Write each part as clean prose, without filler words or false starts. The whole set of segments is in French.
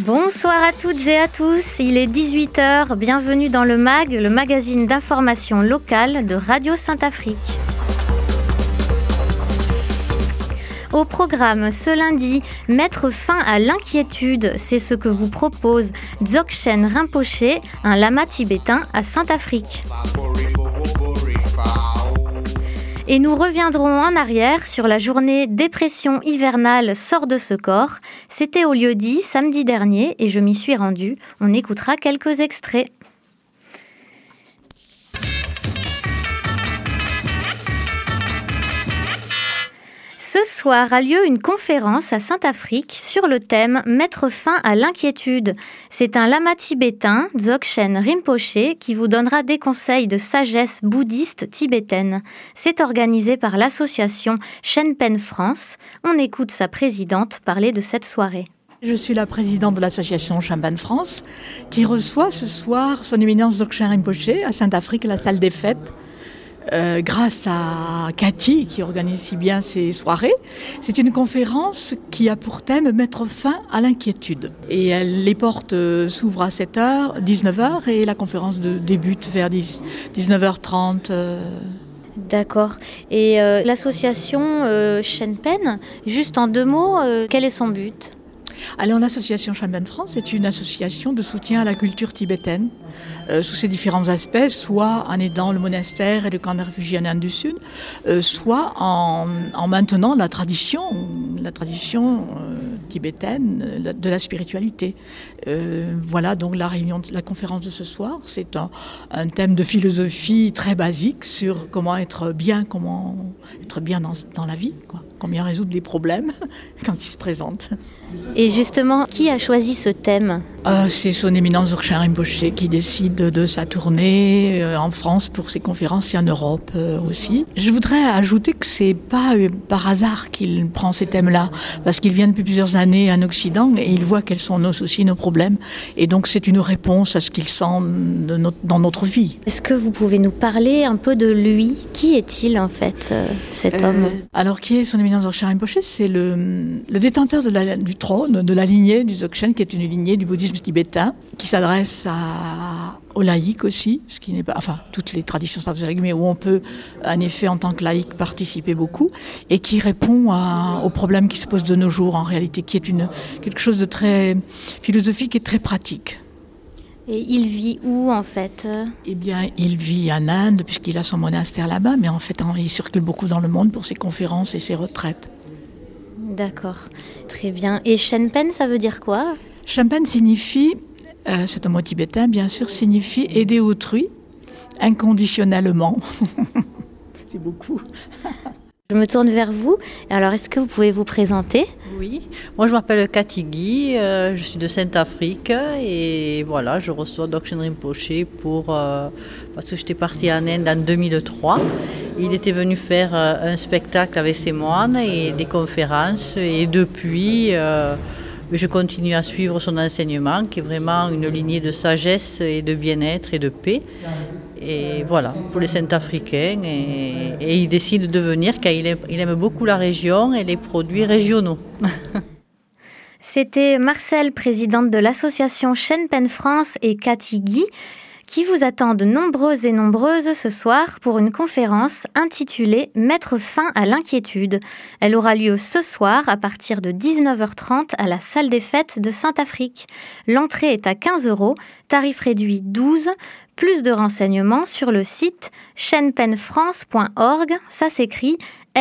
Bonsoir à toutes et à tous, il est 18h, bienvenue dans le MAG, le magazine d'information locale de Radio Saint-Afrique. Au programme ce lundi, mettre fin à l'inquiétude, c'est ce que vous propose Dzogchen Rinpoche, un lama tibétain à Saint-Afrique. Et nous reviendrons en arrière sur la journée dépression hivernale sort de ce corps. C'était au lieu-dit samedi dernier et je m'y suis rendue. On écoutera quelques extraits. Ce soir a lieu une conférence à Saint-Afrique sur le thème « Mettre fin à l'inquiétude ». C'est un lama tibétain, Dzogchen Rinpoche, qui vous donnera des conseils de sagesse bouddhiste tibétaine. C'est organisé par l'association Shenpen France. On écoute sa présidente parler de cette soirée. Je suis la présidente de l'association Shenpen France qui reçoit ce soir son éminence Dzogchen Rinpoche à Saint-Afrique, à la salle des fêtes. Grâce à Cathy qui organise si bien ces soirées. C'est une conférence qui a pour thème mettre fin à l'inquiétude. Et les portes s'ouvrent à 7h, 19h et la conférence débute vers 19h30. D'accord. Et l'association Shenpen, juste en 2 mots, quel est son but ? Alors l'association Shenpen France est une association de soutien à la culture tibétaine sous ses différents aspects, soit en aidant le monastère et le camp de réfugiés en Inde du Sud, soit en maintenant la tradition tibétaine de la spiritualité. Voilà donc la conférence de ce soir, c'est un thème de philosophie très basique sur comment être bien dans la vie, quoi. Comment résoudre les problèmes quand ils se présentent. Et justement, qui a choisi ce thème ? C'est son éminence Dzogchen Rinpoche qui décide de sa tournée en France pour ses conférences et en Europe aussi. Je voudrais ajouter que c'est pas par hasard qu'il prend ces thèmes-là, parce qu'il vient depuis plusieurs années en Occident et il voit quels sont nos soucis, nos problèmes. Et donc c'est une réponse à ce qu'il sent dans notre vie. Est-ce que vous pouvez nous parler un peu de lui ? Qui est-il en fait, cet homme ? Alors qui est son éminence Dzogchen Rinpoche ? C'est le détenteur du trône, de la lignée du Dzogchen, qui est une lignée du bouddhisme tibétain, qui s'adresse aux laïcs aussi, ce qui n'est pas, enfin, toutes les traditions stratégiques, mais où on peut, en effet, en tant que laïc, participer beaucoup, et qui répond aux problèmes qui se posent de nos jours, en réalité, qui est quelque chose de très philosophique et très pratique. Et il vit où, en fait ? Eh bien, il vit en Inde, puisqu'il a son monastère là-bas, mais en fait, il circule beaucoup dans le monde pour ses conférences et ses retraites. D'accord, très bien. Et Shenpen, ça veut dire quoi ? Shenpen signifie, c'est un mot tibétain bien sûr, signifie aider autrui inconditionnellement. C'est beaucoup. Je me tourne vers vous. Alors, est-ce que vous pouvez vous présenter ? Oui, moi je m'appelle Cathy Guy, je suis de Saint-Afrique et voilà, je reçois Dzogchen Rinpoche parce que j'étais partie en Inde en 2003. Il était venu faire un spectacle avec ses moines et des conférences et depuis je continue à suivre son enseignement qui est vraiment une lignée de sagesse et de bien-être et de paix. Et voilà, pour les Saint-Africains. Et il décide de venir car il aime beaucoup la région et les produits régionaux. C'était Marcel, présidente de l'association Shenpen France, et Cathy Guy, qui vous attendent nombreuses et nombreuses ce soir pour une conférence intitulée « Mettre fin à l'inquiétude ». Elle aura lieu ce soir à partir de 19h30 à la salle des fêtes de Saint-Afrique. L'entrée est à 15 €, tarif réduit 12 €. Plus de renseignements sur le site shenpenfrance.org, ça s'écrit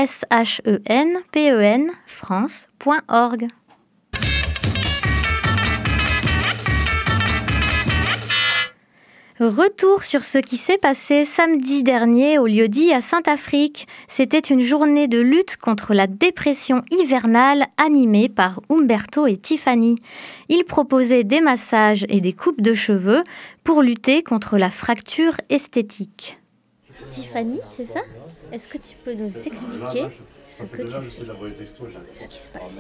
SHENPEN France.org. Retour sur ce qui s'est passé samedi dernier au lieu-dit à Saint-Afrique. C'était une journée de lutte contre la dépression hivernale animée par Umberto et Tiffany. Ils proposaient des massages et des coupes de cheveux pour lutter contre la fracture esthétique. Tiffany, c'est ça ? Est-ce que tu peux nous expliquer ce que tu fais, ce qui se passe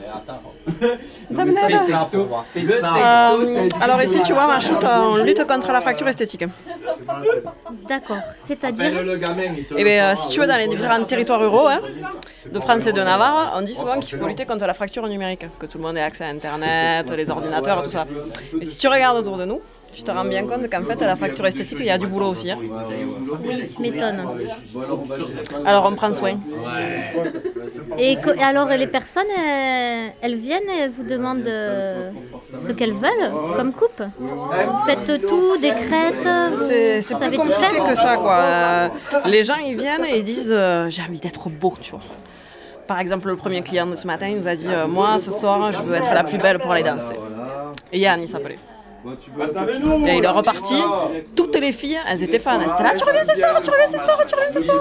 ici? Alors ici, tu vois, ma shoot, on lutte contre la fracture esthétique. D'accord, c'est-à-dire Eh bien, si tu veux, dans les différents territoires ruraux, de France et de Navarre, on dit souvent qu'il faut lutter contre la fracture numérique, que tout le monde ait accès à Internet, les ordinateurs, tout ça. Et si tu regardes autour de nous, tu te rends bien compte qu'en fait, à la fracture esthétique, il y a du boulot aussi. Hein. Oui, tu m'étonnes. Alors, on prend soin. Et alors, les personnes, elles viennent et vous demandent ce qu'elles veulent comme coupe. Vous faites tout, des crêtes, C'est vous plus savez tout compliqué faire. que ça, quoi. Les gens, ils viennent et ils disent j'ai envie d'être beau, tu vois. Par exemple, le premier client de ce matin, il nous a dit moi, ce soir, je veux être la plus belle pour aller danser. Et Yann, il s'appelait. Et il est reparti. Toutes les filles, elles étaient fans. Elles étaient là, tu reviens ce soir, tu reviens ce soir, tu reviens ce soir.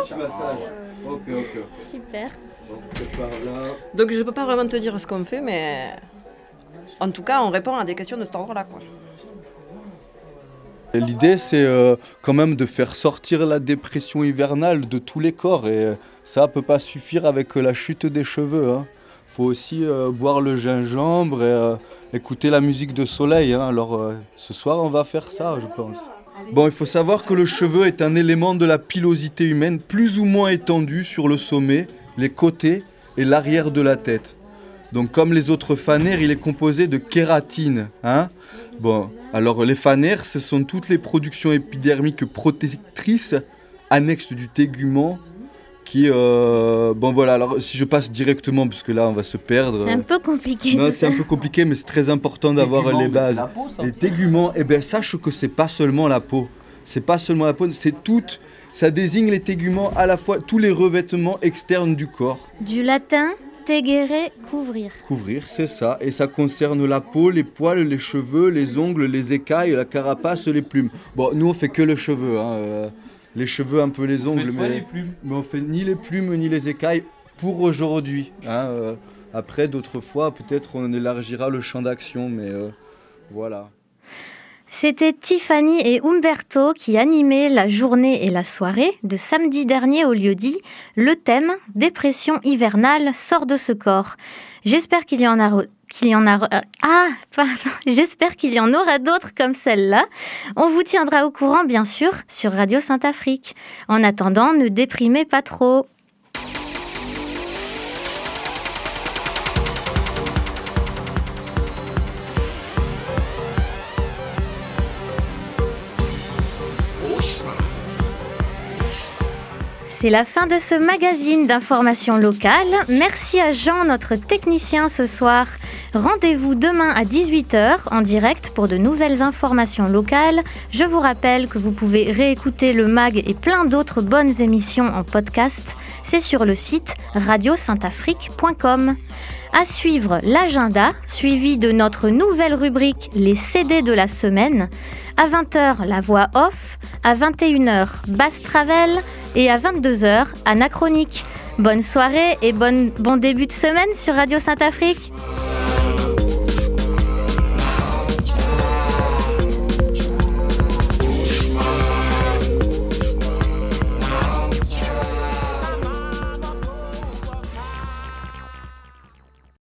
Super. Donc je peux pas vraiment te dire ce qu'on fait, mais en tout cas, on répond à des questions de cet ordre-là, quoi. L'idée, c'est quand même de faire sortir la dépression hivernale de tous les corps. Et ça ne peut pas suffire avec la chute des cheveux. Hein. Faut aussi boire le gingembre et écouter la musique de soleil. Hein. Alors ce soir, on va faire ça, je pense. Bon, il faut savoir que le cheveu est un élément de la pilosité humaine plus ou moins étendu sur le sommet, les côtés et l'arrière de la tête. Donc comme les autres fanères, il est composé de kératine. Hein. Bon, alors les fanères, ce sont toutes les productions épidermiques protectrices annexes du tégument qui... Bon voilà, alors si je passe directement, parce que là on va se perdre... C'est un peu compliqué. Non, c'est un peu compliqué, mais c'est très important d'avoir les bases. Peau, ça. Les téguments, eh ben, sache que c'est pas seulement la peau. C'est pas seulement la peau, c'est tout. Ça désigne les téguments à la fois tous les revêtements externes du corps. Du latin, tegere, couvrir. Couvrir, c'est ça. Et ça concerne la peau, les poils, les cheveux, les ongles, les écailles, la carapace, les plumes. Bon, nous on fait que les cheveux, hein. Les cheveux, un peu les ongles, mais on fait ni les plumes ni les écailles pour aujourd'hui. Hein. Après, d'autres fois, peut-être on élargira le champ d'action, mais voilà. C'était Tiffany et Umberto qui animaient la journée et la soirée de samedi dernier au lieu-dit. Le thème « Dépression hivernale sort de ce corps ». J'espère qu'il y en aura d'autres comme celle-là. On vous tiendra au courant, bien sûr, sur Radio Saint-Afrique. En attendant, ne déprimez pas trop. C'est la fin de ce magazine d'information locale. Merci à Jean, notre technicien ce soir. Rendez-vous demain à 18h en direct pour de nouvelles informations locales. Je vous rappelle que vous pouvez réécouter le mag et plein d'autres bonnes émissions en podcast. C'est sur le site radiosaintafrique.com. À suivre l'agenda, suivi de notre nouvelle rubrique Les CD de la semaine. À 20h, la voix off. À 21h, Basse Travel. Et à 22h, Anachronique. Bonne soirée et bon début de semaine sur Radio Saint-Afrique.